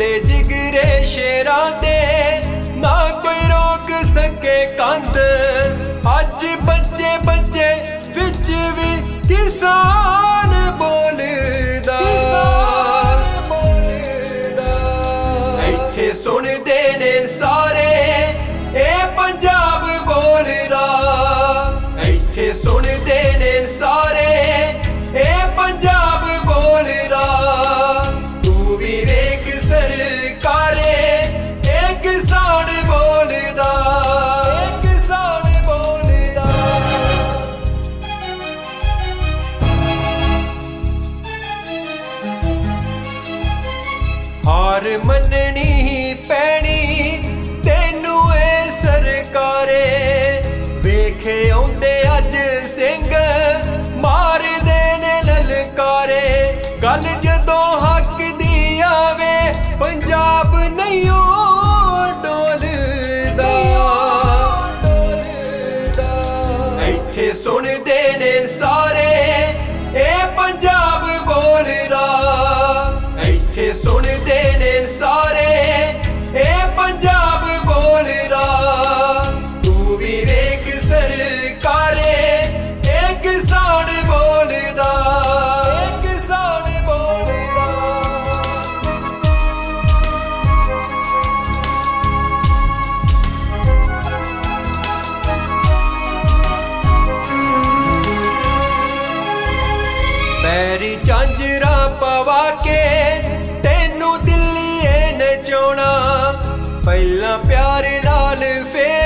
साडे जिगरे शेरां दे ना कोई रोक सके कंध। अज बच्चे बच्चे विच भी किसान बोलदा, इत्थे सुनदे ने सारे ए पंजाब बोलदा, इत्थे सुनदे ने सारे ए पंजाब बोलदा। तू भी वेख सरकारे ए किसान बोलदा, ए किसान बोलदा। हार मननी पैनी तेनू ए सरकारे, वेखे आउंदे अज सिंह मारदे ने ललकारे। गल जदों हक दी आवे पंजाब नहीं डोलदा, इत्थे सुनदे ने सारे ए पंजाब बोलदा, इत्थे सुनदे ने सारे ए पंजाब बोलदा। तू भी वेख सरकारे ए किसान बोलदा, ए किसान बोलदा। पैरी झांजरा पवा के तेनू दिल्ली नचाउणा, पहला प्यार नाल फेर